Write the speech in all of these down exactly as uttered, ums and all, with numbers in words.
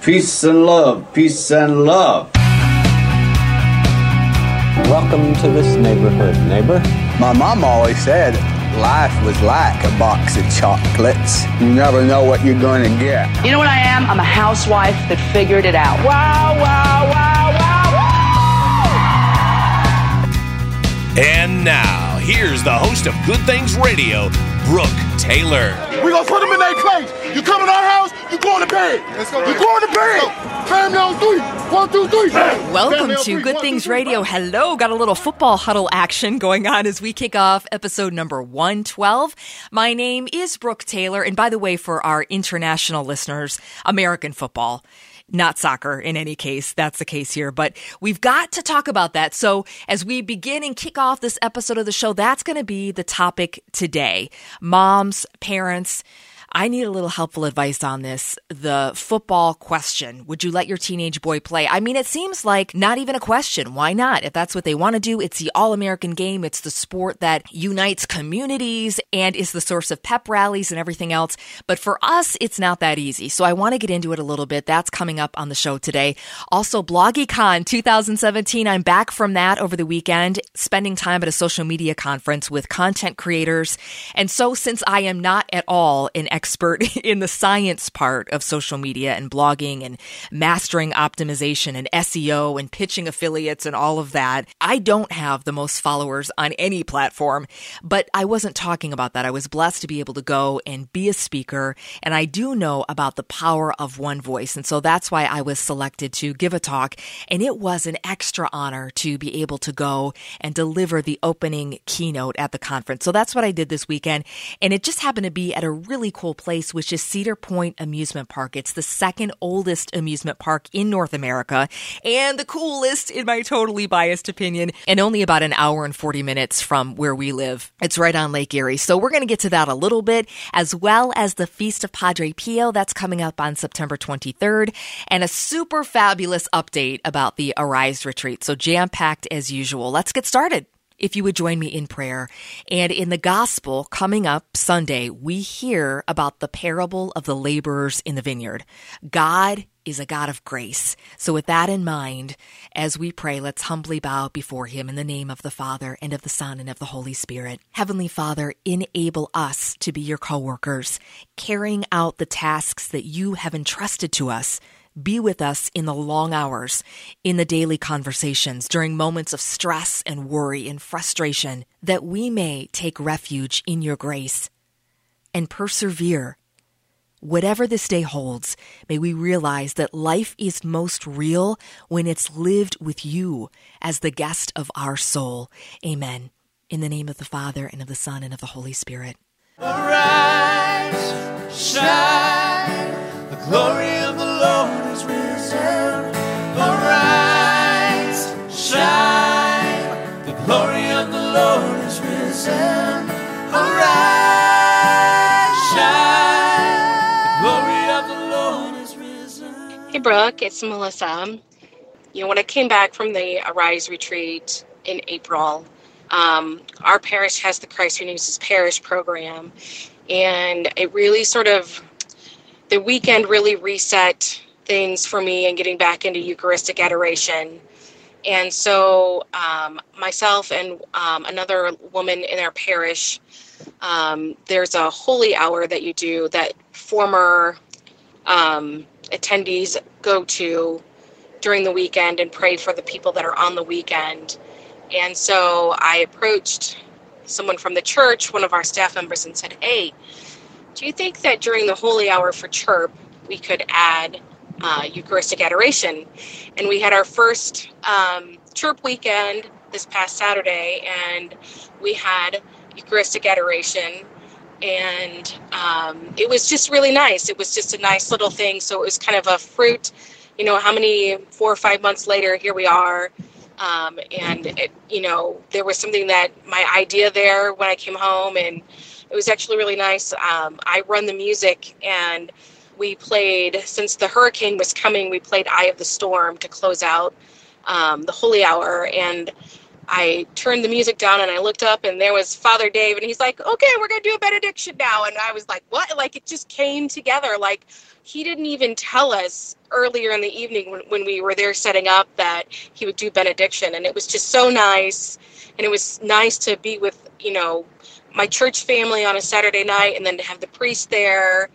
Peace and love, peace and love. Welcome to this neighborhood, neighbor. My mom always said life was like a box of chocolates. You never know what you're going to get. You know what I am? I'm a housewife that figured it out. Wow, wow, wow, wow, wow! And now, here's the host of Good Things Radio, Brooke Taylor. We gonna put them in their place. You come in our house, you going to bed. Let's go. You going to bed. Family on three. One, two, three. Welcome to three. Good One, Things two, Radio. Hello. Got a little football huddle action going on as we kick off episode number one twelve. My name is Brooke Taylor. And by the way, for our international listeners, American football. Not soccer in any case. That's the case here. But we've got to talk about that. So as we begin and kick off this episode of the show, that's going to be the topic today. Moms, parents, I need a little helpful advice on this. The football question. Would you let your teenage boy play? I mean, it seems like not even a question. Why not? If that's what they want to do, it's the all-American game. It's the sport that unites communities and is the source of pep rallies and everything else. But for us, it's not that easy. So I want to get into it a little bit. That's coming up on the show today. Also, BloggyCon twenty seventeen. I'm back from that over the weekend, spending time at a social media conference with content creators. And so since I am not at all an expert expert in the science part of social media and blogging and mastering optimization and S E O and pitching affiliates and all of that, I don't have the most followers on any platform, but I wasn't talking about that. I was blessed to be able to go and be a speaker, and I do know about the power of one voice, and so that's why I was selected to give a talk, and it was an extra honor to be able to go and deliver the opening keynote at the conference. So that's what I did this weekend, and it just happened to be at a really cool place, which is Cedar Point Amusement Park. It's the second oldest amusement park in North America and the coolest in my totally biased opinion, and only about an hour and forty minutes from where we live. It's right on Lake Erie. So we're going to get to that a little bit, as well as the Feast of Padre Pio. That's coming up on September twenty-third, and a super fabulous update about the Arise Retreat. So jam-packed as usual. Let's get started. If you would join me in prayer. And in the gospel coming up Sunday, we hear about the parable of the laborers in the vineyard. God is a God of grace. So with that in mind, as we pray, let's humbly bow before him in the name of the Father and of the Son and of the Holy Spirit. Heavenly Father, enable us to be your co-workers, carrying out the tasks that you have entrusted to us. Be with us in the long hours, in the daily conversations, during moments of stress and worry and frustration, that we may take refuge in your grace and persevere. Whatever this day holds, may we realize that life is most real when it's lived with you as the guest of our soul. Amen. In the name of the Father, and of the Son, and of the Holy Spirit. Arise, shine, the glory of the Lord is risen. Arise, shine, the glory of the Lord is risen. Arise, shine, the glory of the Lord is risen. Hey Brooke, it's Melissa. You know, when I came back from the Arise retreat in April, um, our parish has the Christ Renews His Parish program, and it really sort of, the weekend really reset things for me and getting back into Eucharistic adoration. And so um, myself and um, another woman in our parish, um, there's a holy hour that you do that former um, attendees go to during the weekend and pray for the people that are on the weekend. And so I approached someone from the church, one of our staff members, and said, hey, do you think that during the holy hour for Chirp, we could add uh, Eucharistic adoration? And we had our first um, Chirp weekend this past Saturday, and we had Eucharistic adoration, and um, it was just really nice. It was just a nice little thing. So it was kind of a fruit, you know, how many, four or five months later, here we are. Um, and, it, you know, there was something that my idea there when I came home, and it was actually really nice. Um, I run the music, and we played, since the hurricane was coming, we played Eye of the Storm to close out um, the holy hour. And I turned the music down and I looked up and there was Father Dave, and he's like, okay, we're going to do a benediction now. And I was like, what? Like, it just came together. Like, he didn't even tell us earlier in the evening when, when we were there setting up that he would do benediction. And it was just so nice. And it was nice to be with, you know, my church family on a Saturday night, and then to have the priest there.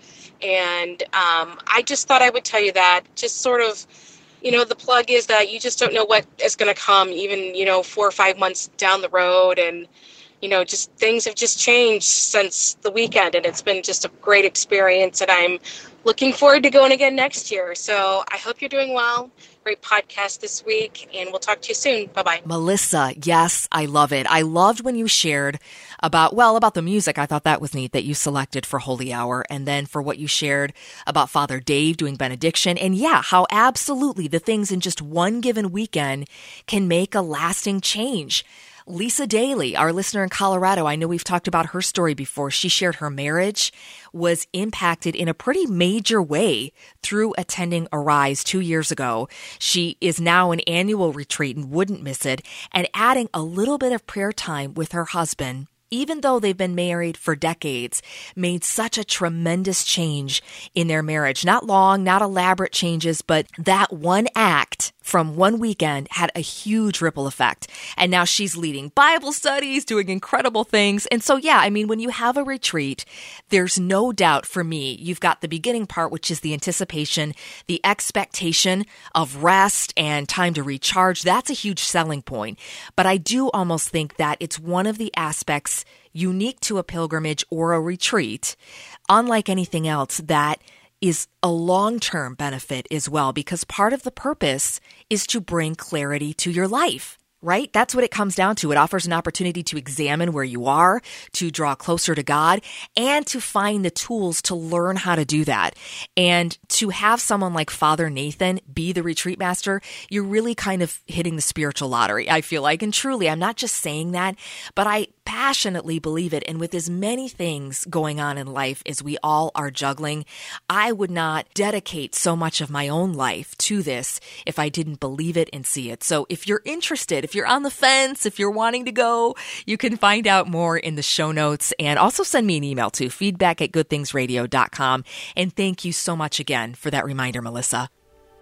And um, I just thought I would tell you that. Just sort of, you know, the plug is that you just don't know what is going to come, even, you know, four or five months down the road. And, you know, just things have just changed since the weekend. And it's been just a great experience. And I'm looking forward to going again next year. So I hope you're doing well. Great podcast this week, and we'll talk to you soon. Bye-bye. Melissa, yes, I love it. I loved when you shared about, well, about the music. I thought that was neat that you selected for Holy Hour, and then for what you shared about Father Dave doing benediction. And yeah, how absolutely the things in just one given weekend can make a lasting change. Lisa Daly, our listener in Colorado, I know we've talked about her story before. She shared her marriage was impacted in a pretty major way through attending Arise two years ago. She is now an annual retreat and wouldn't miss it, and adding a little bit of prayer time with her husband, even though they've been married for decades, made such a tremendous change in their marriage. Not long, not elaborate changes, but that one act from one weekend had a huge ripple effect. And now she's leading Bible studies, doing incredible things. And so, yeah, I mean, when you have a retreat, there's no doubt for me, you've got the beginning part, which is the anticipation, the expectation of rest and time to recharge. That's a huge selling point. But I do almost think that it's one of the aspects unique to a pilgrimage or a retreat, unlike anything else, that is a long-term benefit as well, because part of the purpose is to bring clarity to your life. Right? That's what it comes down to. It offers an opportunity to examine where you are, to draw closer to God, and to find the tools to learn how to do that. And to have someone like Father Nathan be the retreat master, you're really kind of hitting the spiritual lottery, I feel like. And truly, I'm not just saying that, but I passionately believe it. And with as many things going on in life as we all are juggling, I would not dedicate so much of my own life to this if I didn't believe it and see it. So if you're interested, if you're on the fence, if you're wanting to go, you can find out more in the show notes, and also send me an email to feedback at good things radio dot com. And thank you so much again for that reminder, Melissa.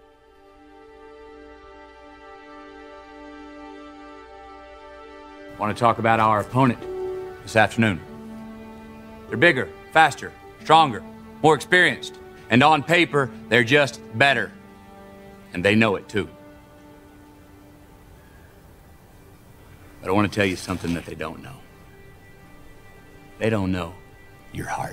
I want to talk about our opponent this afternoon. They're bigger, faster, stronger, more experienced, and on paper, they're just better. And they know it too. But I want to tell you something that they don't know. They don't know your heart.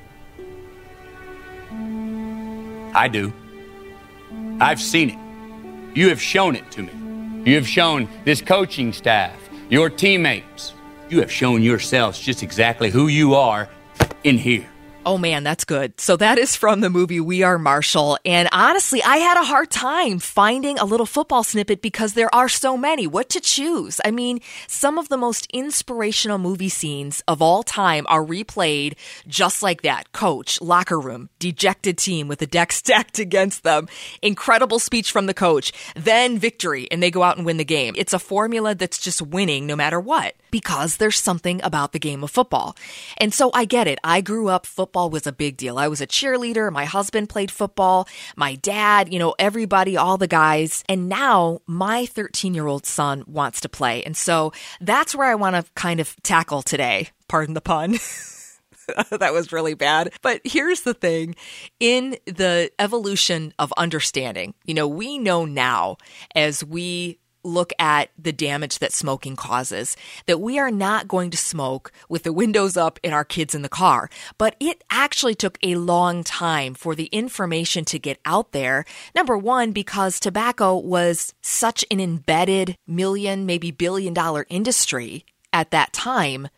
I do. I've seen it. You have shown it to me. You have shown this coaching staff, your teammates. You have shown yourselves just exactly who you are in here. Oh man, that's good. So that is from the movie We Are Marshall. And honestly, I had a hard time finding a little football snippet because there are so many. What to choose? I mean, some of the most inspirational movie scenes of all time are replayed just like that. Coach, locker room, dejected team with the deck stacked against them. Incredible speech from the coach. Then victory, and they go out and win the game. It's a formula that's just winning no matter what, because there's something about the game of football. And so I get it. I grew up football. Football was a big deal. I was a cheerleader. My husband played football. My dad, you know, everybody, all the guys. And now my thirteen-year-old son wants to play. And so that's where I want to kind of tackle today. Pardon the pun. That was really bad. But here's the thing. In the evolution of understanding, you know, we know now as we look at the damage that smoking causes, that we are not going to smoke with the windows up and our kids in the car. But it actually took a long time for the information to get out there. Number one, because tobacco was such an embedded million, maybe billion dollar industry at that time,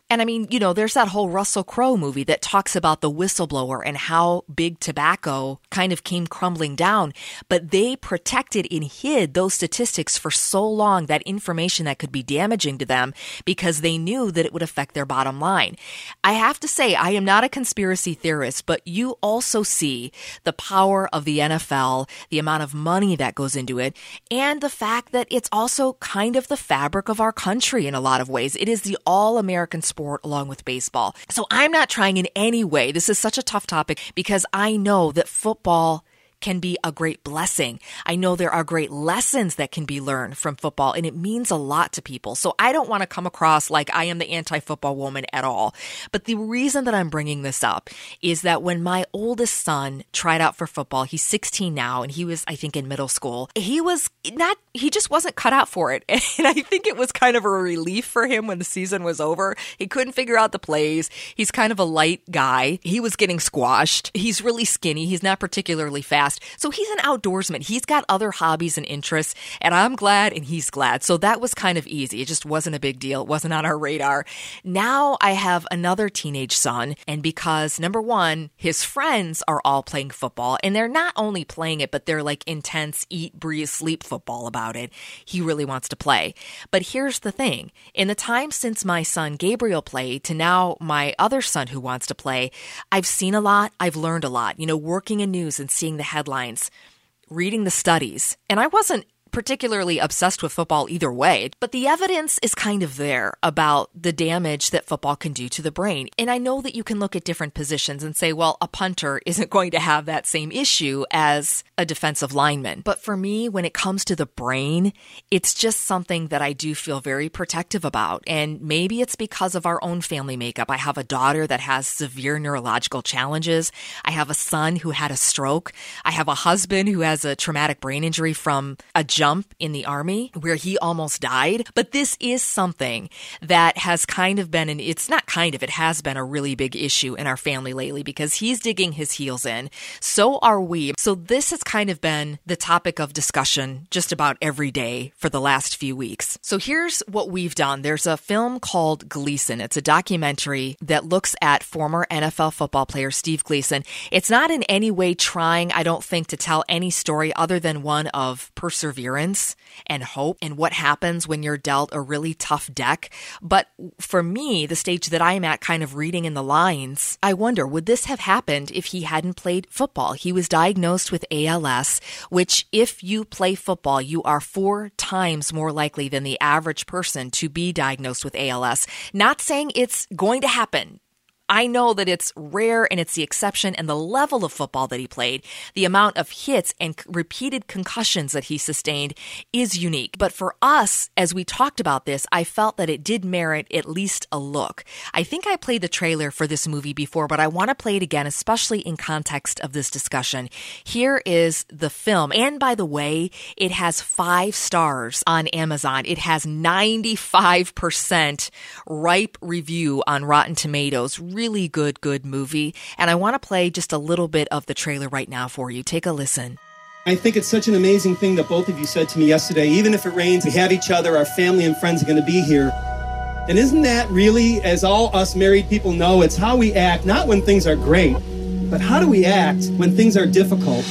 And I mean, you know, there's that whole Russell Crowe movie that talks about the whistleblower and how big tobacco kind of came crumbling down. But they protected and hid those statistics for so long, that information that could be damaging to them, because they knew that it would affect their bottom line. I have to say, I am not a conspiracy theorist, but you also see the power of the N F L, the amount of money that goes into it, and the fact that it's also kind of the fabric of our country in a lot of ways. It is the all-American sport along with baseball. So I'm not trying in any way. This is such a tough topic because I know that football can be a great blessing. I know there are great lessons that can be learned from football, and it means a lot to people. So I don't want to come across like I am the anti-football woman at all. But the reason that I'm bringing this up is that when my oldest son tried out for football, he's sixteen now, and he was, I think, in middle school. He was not, he just wasn't cut out for it. And I think it was kind of a relief for him when the season was over. He couldn't figure out the plays. He's kind of a light guy. He was getting squashed. He's really skinny. He's not particularly fast. So he's an outdoorsman. He's got other hobbies and interests, and I'm glad and he's glad. So that was kind of easy. It just wasn't a big deal. It wasn't on our radar. Now I have another teenage son, and because, number one, his friends are all playing football, and they're not only playing it, but they're like intense eat, breathe, sleep football about it. He really wants to play. But here's the thing. In the time since my son Gabriel played to now my other son who wants to play, I've seen a lot. I've learned a lot. You know, working in news and seeing the headlines, reading the studies. And I wasn't particularly obsessed with football either way, but the evidence is kind of there about the damage that football can do to the brain. And I know that you can look at different positions and say, well, a punter isn't going to have that same issue as a defensive lineman. But for me, when it comes to the brain, it's just something that I do feel very protective about. And maybe it's because of our own family makeup. I have a daughter that has severe neurological challenges. I have a son who had a stroke. I have a husband who has a traumatic brain injury from a jump in the Army where he almost died. But this is something that has kind of been, and it's not kind of, it has been a really big issue in our family lately because he's digging his heels in. So are we. So this has kind of been the topic of discussion just about every day for the last few weeks. So here's what we've done. There's a film called Gleason. It's a documentary that looks at former N F L football player Steve Gleason. It's not in any way trying, I don't think, to tell any story other than one of perseverance and hope and what happens when you're dealt a really tough deck. But for me, the stage that I'm at, kind of reading in the lines, I wonder, would this have happened if he hadn't played football? He was diagnosed with A L S, which if you play football, you are four times more likely than the average person to be diagnosed with A L S. Not saying it's going to happen. I know that it's rare and it's the exception, and the level of football that he played, the amount of hits and repeated concussions that he sustained is unique. But for us, as we talked about this, I felt that it did merit at least a look. I think I played the trailer for this movie before, but I want to play it again, especially in context of this discussion. Here is the film. And by the way, it has five stars on Amazon. It has ninety-five percent ripe review on Rotten Tomatoes. Really good, good movie. And I want to play just a little bit of the trailer right now for you. Take a listen. I think it's such an amazing thing that both of you said to me yesterday. Even if it rains, we have each other, our family and friends are going to be here. And isn't that really, as all us married people know, it's how we act, not when things are great, but how do we act when things are difficult?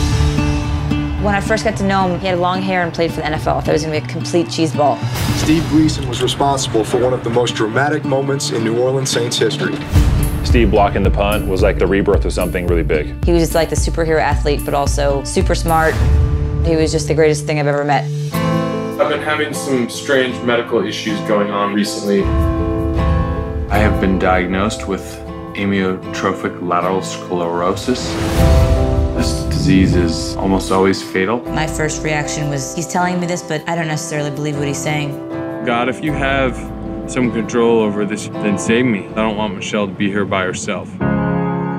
When I first got to know him, he had long hair and played for the N F L. I thought he was going to be a complete cheeseball. Steve Gleason was responsible for one of the most dramatic moments in New Orleans Saints history. Steve blocking the punt was like the rebirth of something really big. He was just like the superhero athlete, but also super smart. He was just the greatest thing I've ever met. I've been having some strange medical issues going on recently. I have been diagnosed with amyotrophic lateral sclerosis. This disease is almost always fatal. My first reaction was, he's telling me this, but I don't necessarily believe what he's saying. God, if you have some control over this, then save me. I don't want Michelle to be here by herself.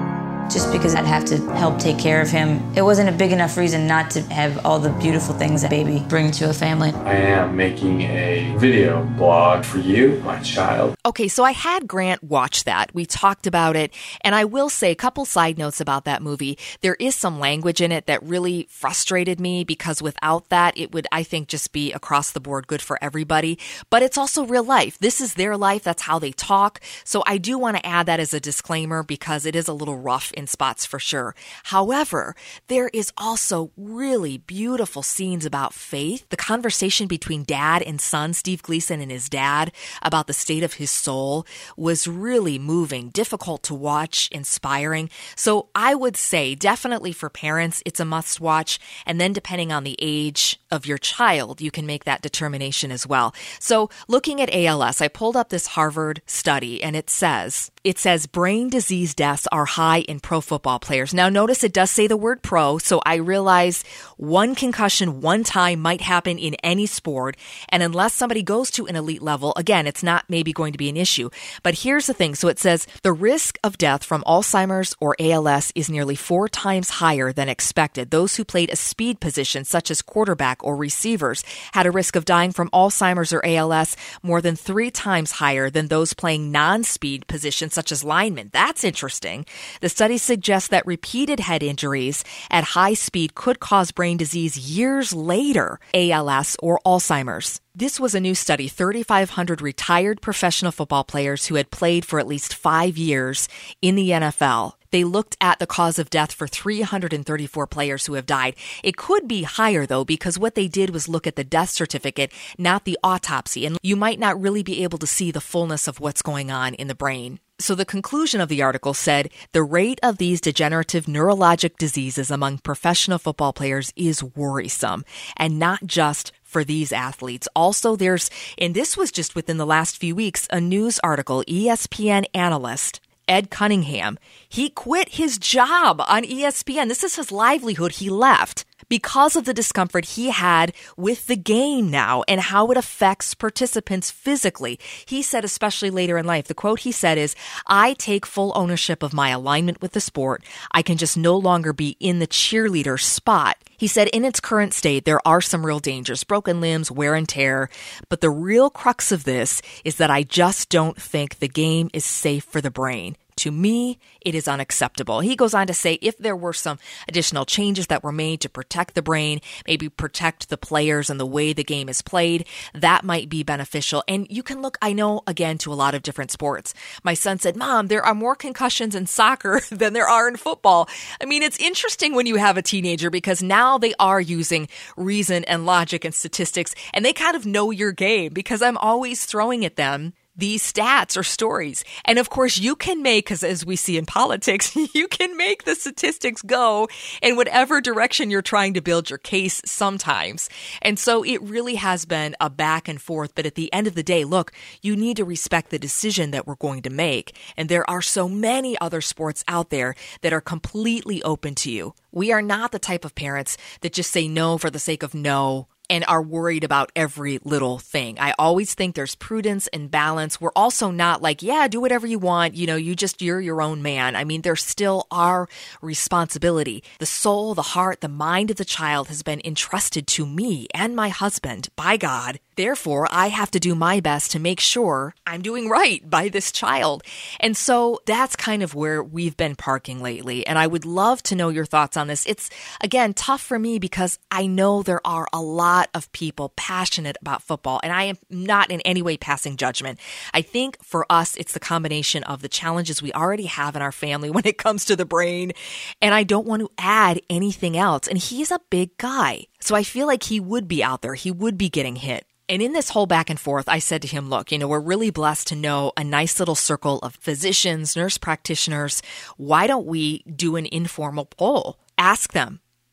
just because I'd have to help take care of him. It wasn't a big enough reason not to have all the beautiful things a baby brings to a family. I am making a video blog for you, my child. Okay, so I had Grant watch that. We talked about it, and I will say a couple side notes about that movie. There is some language in it that really frustrated me because without that, it would, I think, just be across the board good for everybody. But it's also real life. This is their life. That's how they talk. So I do want to add that as a disclaimer because it is a little rough in spots for sure. However, there is also really beautiful scenes about faith. The conversation between dad and son, Steve Gleason and his dad, about the state of his soul was really moving, difficult to watch, inspiring. So I would say definitely for parents, it's a must watch. And then depending on the age of your child, you can make that determination as well. So looking at A L S, I pulled up this Harvard study and it says, It says brain disease deaths are high in pro football players. Now notice it does say the word pro, so I realize one concussion one time might happen in any sport, and unless somebody goes to an elite level, again, it's not maybe going to be an issue. But here's the thing. So it says the risk of death from Alzheimer's or A L S is nearly four times higher than expected. Those who played a speed position, such as quarterback or receivers, had a risk of dying from Alzheimer's or A L S more than three times higher than those playing non-speed positions, such as linemen. That's interesting. The study suggests that repeated head injuries at high speed could cause brain disease years later, A L S or Alzheimer's. This was a new study, thirty-five hundred retired professional football players who had played for at least five years in the N F L. They looked at the cause of death for three hundred thirty-four players who have died. It could be higher, though, because what they did was look at the death certificate, not the autopsy, and you might not really be able to see the fullness of what's going on in the brain. So the conclusion of the article said, the rate of these degenerative neurologic diseases among professional football players is worrisome, and not just for these athletes. Also, there's, and this was just within the last few weeks, a news article, E S P N analyst Ed Cunningham, he quit his job on E S P N. This is his livelihood. He left because of the discomfort he had with the game now and how it affects participants physically. He said, especially later in life, the quote he said is, I take full ownership of my alignment with the sport. I can just no longer be in the cheerleader spot. He said, in its current state, there are some real dangers, broken limbs, wear and tear. But the real crux of this is that I just don't think the game is safe for the brain. To me, it is unacceptable. He goes on to say if there were some additional changes that were made to protect the brain, maybe protect the players and the way the game is played, that might be beneficial. And you can look, I know, again, to a lot of different sports. My son said, Mom, there are more concussions in soccer than there are in football. I mean, it's interesting when you have a teenager because now they are using reason and logic and statistics, and they kind of know your game because I'm always throwing at them these stats or stories. And of course, you can make, because as we see in politics, you can make the statistics go in whatever direction you're trying to build your case sometimes. And so it really has been a back and forth. But at the end of the day, look, you need to respect the decision that we're going to make. And there are so many other sports out there that are completely open to you. We are not the type of parents that just say no for the sake of no and are worried about every little thing. I always think there's prudence and balance. We're also not like, yeah, do whatever you want. You know, you just, you're your own man. I mean, there's still our responsibility. The soul, the heart, the mind of the child has been entrusted to me and my husband by God. Therefore, I have to do my best to make sure I'm doing right by this child. And so that's kind of where we've been parking lately. And I would love to know your thoughts on this. It's, again, tough for me because I know there are a lot of people passionate about football, and I am not in any way passing judgment. I think for us, it's the combination of the challenges we already have in our family when it comes to the brain, and I don't want to add anything else. And he's a big guy, so I feel like he would be out there. He would be getting hit. And in this whole back and forth, I said to him, look, you know, we're really blessed to know a nice little circle of physicians, nurse practitioners. Why don't we do an informal poll? Ask them,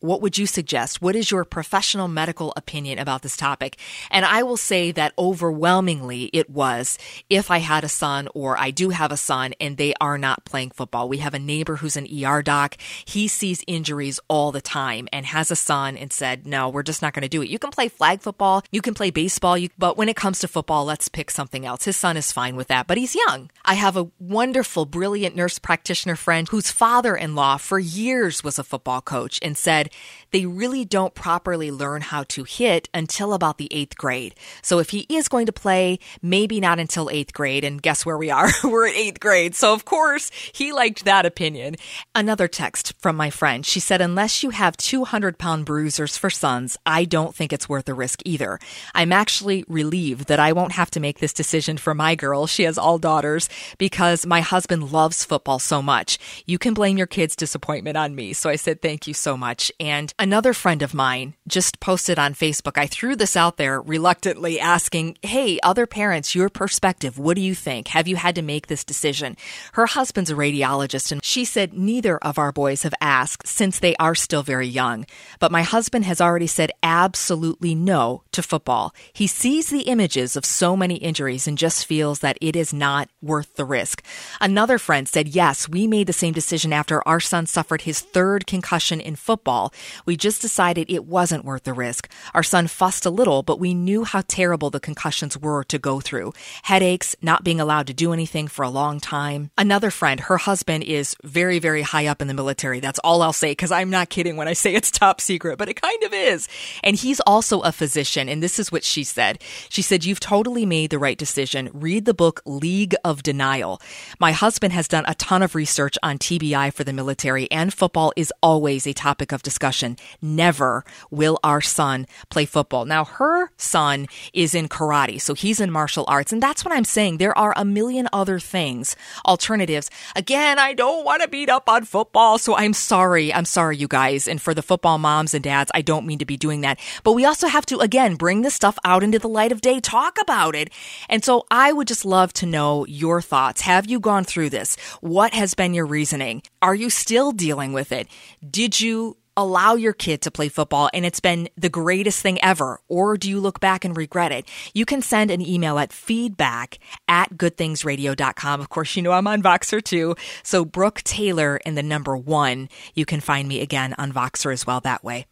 what would you suggest? What is your professional medical opinion about this topic? And I will say that overwhelmingly it was, if I had a son or I do have a son and they are not playing football. We have a neighbor who's an E R doc. He sees injuries all the time and has a son and said, no, we're just not going to do it. You can play flag football, you can play baseball, you, but when it comes to football, let's pick something else. His son is fine with that, but he's young. I have a wonderful, brilliant nurse practitioner friend whose father-in-law for years was a football coach and said they really don't properly learn how to hit until about the eighth grade. So if he is going to play, maybe not until eighth grade. And guess where we are? We're at eighth grade. So of course, he liked that opinion. Another text from my friend. She said, unless you have two hundred pound bruisers for sons, I don't think it's worth the risk either. I'm actually relieved that I won't have to make this decision for my girl. She has all daughters because my husband loves football so much. You can blame your kids' disappointment on me. So I said, thank you so much. And another friend of mine just posted on Facebook. I threw this out there reluctantly asking, hey, other parents, your perspective, what do you think? Have you had to make this decision? Her husband's a radiologist, and she said neither of our boys have asked since they are still very young. But my husband has already said absolutely no to football. He sees the images of so many injuries and just feels that it is not worth the risk. Another friend said, yes, we made the same decision after our son suffered his third concussion in football. We just decided it wasn't worth the risk. Our son fussed a little, but we knew how terrible the concussions were to go through. Headaches, not being allowed to do anything for a long time. Another friend, her husband is very, very high up in the military. That's all I'll say, because I'm not kidding when I say it's top secret, but it kind of is. And he's also a physician, and this is what she said. She said, you've totally made the right decision. Read the book League of Denial. My husband has done a ton of research on T B I for the military, and football is always a topic of discussion. Never will our son play football. Now, her son is in karate, so he's in martial arts, and that's what I'm saying. There are a million other things, alternatives. Again, I don't want to beat up on football, so I'm sorry. I'm sorry, you guys. And for the football moms and dads, I don't mean to be doing that. But we also have to, again, bring this stuff out into the light of day, talk about it. And so I would just love to know your thoughts. Have you gone through this? What has been your reasoning? Are you still dealing with it? Did you allow your kid to play football and it's been the greatest thing ever? Or do you look back and regret it? You can send an email at feedback at good things radio dot com. Of course, you know I'm on Voxer too. So Brooke Taylor and the number one. You can find me again on Voxer as well that way.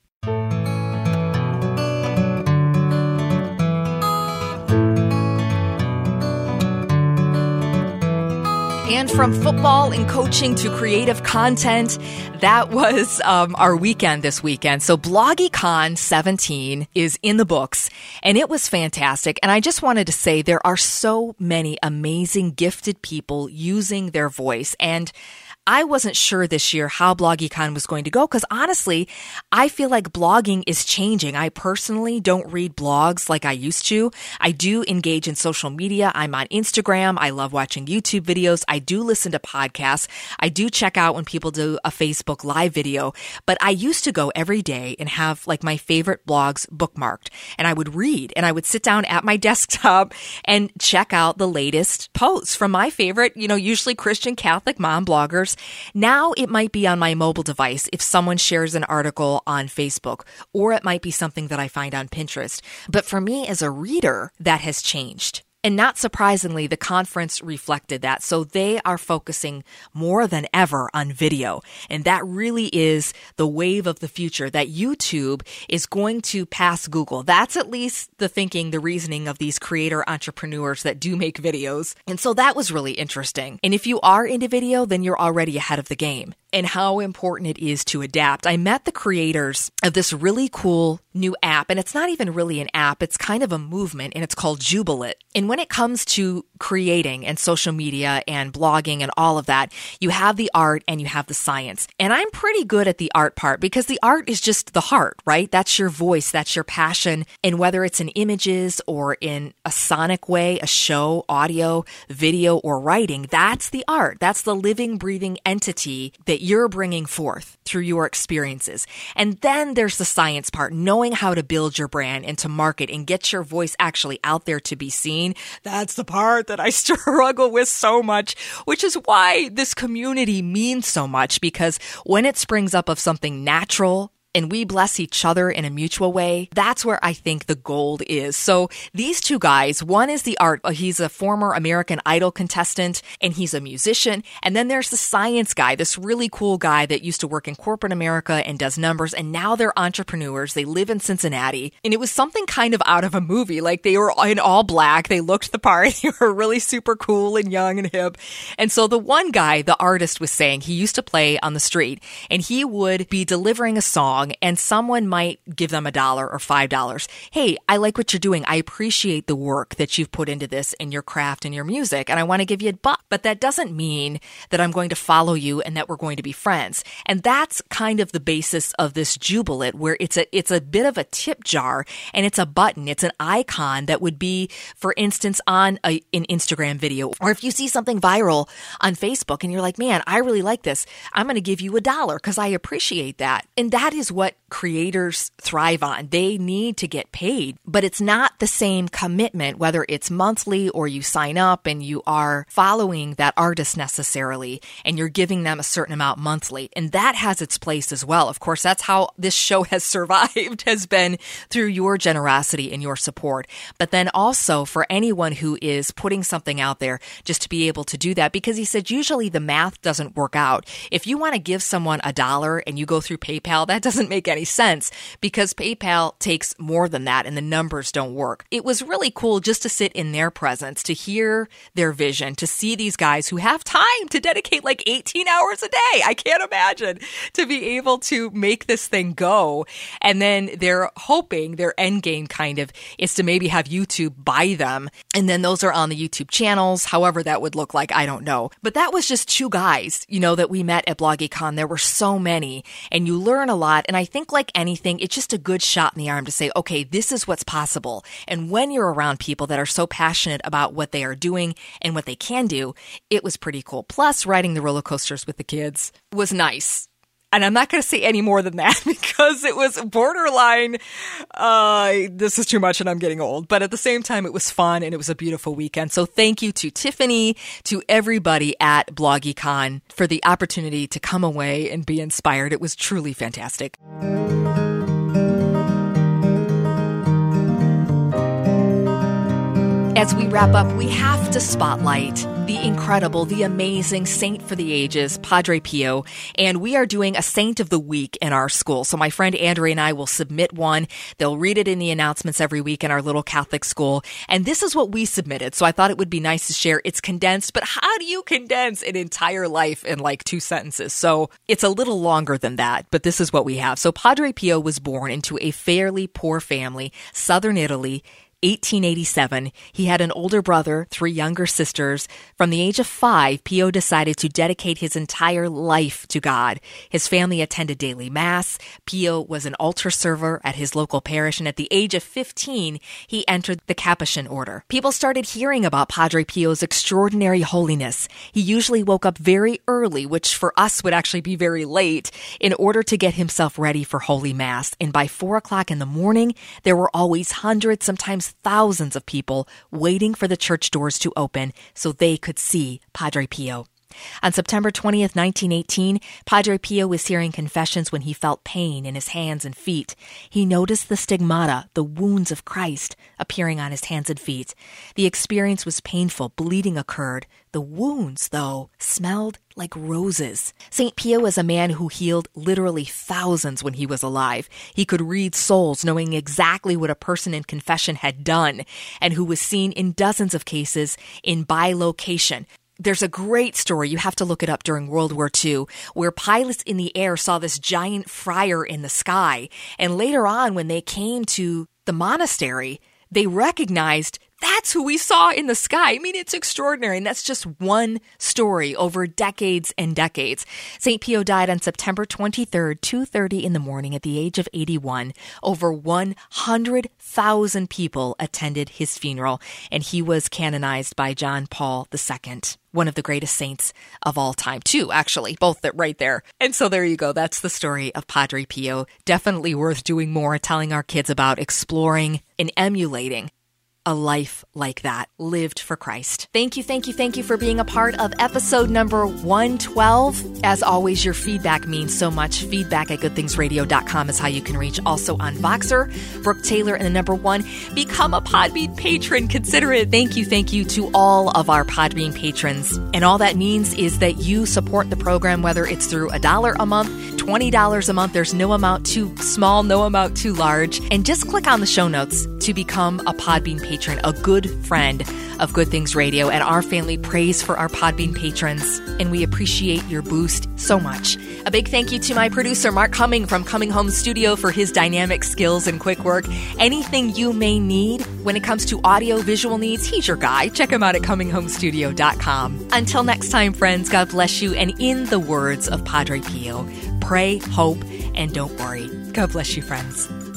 And from football and coaching to creative content, that was um, our weekend this weekend. So BloggyCon seventeen is in the books, and it was fantastic. And I just wanted to say there are so many amazing, gifted people using their voice. And I wasn't sure this year how BloggyCon was going to go because honestly, I feel like blogging is changing. I personally don't read blogs like I used to. I do engage in social media. I'm on Instagram. I love watching YouTube videos. I do listen to podcasts. I do check out when people do a Facebook live video. But I used to go every day and have like my favorite blogs bookmarked. And I would read and I would sit down at my desktop and check out the latest posts from my favorite, you know, usually Christian Catholic mom bloggers. Now it might be on my mobile device if someone shares an article on Facebook, or it might be something that I find on Pinterest. But for me as a reader, that has changed. And not surprisingly, the conference reflected that. So they are focusing more than ever on video. And that really is the wave of the future, that YouTube is going to pass Google. That's at least the thinking, the reasoning of these creator entrepreneurs that do make videos. And so that was really interesting. And if you are into video, then you're already ahead of the game. And how important it is to adapt. I met the creators of this really cool new app, and it's not even really an app, it's kind of a movement, and it's called Jubilant. And when it comes to creating and social media and blogging and all of that, you have the art and you have the science. And I'm pretty good at the art part because the art is just the heart, right? That's your voice, that's your passion. And whether it's in images or in a sonic way, a show, audio, video, or writing, that's the art. That's the living, breathing entity that you're bringing forth through your experiences. And then there's the science part, knowing how to build your brand and to market and get your voice actually out there to be seen. That's the part that I struggle with so much, which is why this community means so much, because when it springs up of something natural and we bless each other in a mutual way, that's where I think the gold is. So these two guys, one is the art, he's a former American Idol contestant, and he's a musician. And then there's the science guy, this really cool guy that used to work in corporate America and does numbers, and now they're entrepreneurs. They live in Cincinnati. And it was something kind of out of a movie. Like, they were in all black, they looked the part, they were really super cool and young and hip. And so the one guy, the artist, was saying he used to play on the street, and he would be delivering a song, and someone might give them a dollar or five dollars. Hey, I like what you're doing. I appreciate the work that you've put into this and your craft and your music, and I want to give you a buck. But that doesn't mean that I'm going to follow you and that we're going to be friends. And that's kind of the basis of this Jubilant, where it's a it's a bit of a tip jar, and it's a button. It's an icon that would be, for instance, on a, an Instagram video, or if you see something viral on Facebook and you're like, man, I really like this, I'm going to give you a dollar because I appreciate that. And that is what creators thrive on. They need to get paid, but it's not the same commitment, whether it's monthly or you sign up and you are following that artist necessarily, and you're giving them a certain amount monthly. And that has its place as well. Of course, that's how this show has survived, has been through your generosity and your support. But then also for anyone who is putting something out there, just to be able to do that, because he said usually the math doesn't work out. If you want to give someone a dollar and you go through PayPal, that doesn't make any sense, because PayPal takes more than that and the numbers don't work. It was really cool just to sit in their presence, to hear their vision, to see these guys who have time to dedicate like eighteen hours a day. I can't imagine, to be able to make this thing go. And then they're hoping their end game kind of is to maybe have YouTube buy them. And then those are on the YouTube channels. However that would look like, I don't know. But that was just two guys, you know, that we met at BloggyCon. There were so many, and you learn a lot. And I think, like anything, it's just a good shot in the arm to say, okay, this is what's possible. And when you're around people that are so passionate about what they are doing and what they can do, it was pretty cool. Plus, riding the roller coasters with the kids was nice. And I'm not going to say any more than that because it was borderline, uh, this is too much and I'm getting old. But at the same time, it was fun and it was a beautiful weekend. So thank you to Tiffany, to everybody at BloggyCon for the opportunity to come away and be inspired. It was truly fantastic. As we wrap up, we have to spotlight the incredible, the amazing saint for the ages, Padre Pio, and we are doing a Saint of the Week in our school. So my friend Andrea and I will submit one. They'll read it in the announcements every week in our little Catholic school, and this is what we submitted. So I thought it would be nice to share. It's condensed, but how do you condense an entire life in like two sentences? So it's a little longer than that, but this is what we have. So Padre Pio was born into a fairly poor family, southern Italy, eighteen eighty-seven. He had an older brother, three younger sisters. From the age of five, Pio decided to dedicate his entire life to God. His family attended daily mass. Pio was an altar server at his local parish, and at the age of fifteen, he entered the Capuchin order. People started hearing about Padre Pio's extraordinary holiness. He usually woke up very early, which for us would actually be very late, in order to get himself ready for Holy Mass. And by four o'clock in the morning, there were always hundreds, sometimes thousands of people waiting for the church doors to open so they could see Padre Pio. On September twentieth, nineteen eighteen, Padre Pio was hearing confessions when he felt pain in his hands and feet. He noticed the stigmata, the wounds of Christ, appearing on his hands and feet. The experience was painful. Bleeding occurred. The wounds, though, smelled like roses. Saint Pio was a man who healed literally thousands when he was alive. He could read souls, knowing exactly what a person in confession had done, and who was seen in dozens of cases in bilocation. There's a great story, you have to look it up, during World War Two, where pilots in the air saw this giant friar in the sky. And later on, when they came to the monastery, they recognized that's who we saw in the sky. I mean, it's extraordinary. And that's just one story over decades and decades. Saint Pio died on September twenty-third, two thirty in the morning at the age of eighty-one. Over one hundred thousand people attended his funeral, and he was canonized by John Paul the Second. One of the greatest saints of all time, too, actually, both that right there. And so there you go. That's the story of Padre Pio. Definitely worth doing more, telling our kids about, exploring and emulating. a life like that, lived for Christ. Thank you, thank you, thank you for being a part of episode number one twelve. As always, your feedback means so much. Feedback at good things radio dot com is how you can reach. Also on Voxer, Brooke Taylor, and the number one, become a Podbean patron. Consider it. Thank you, thank you to all of our Podbean patrons. And all that means is that you support the program, whether it's through a dollar a month, twenty dollars a month. There's no amount too small, no amount too large. And just click on the show notes to become a Podbean patron. Patron, a good friend of Good Things Radio, and our family prays for our Podbean patrons, and we appreciate your boost so much. A big thank you to my producer, Mark Cumming from Coming Home Studio, for his dynamic skills and quick work. Anything you may need when it comes to audio-visual needs, he's your guy. Check him out at coming home studio dot com. Until next time, friends, God bless you, and in the words of Padre Pio, pray, hope, and don't worry. God bless you, friends.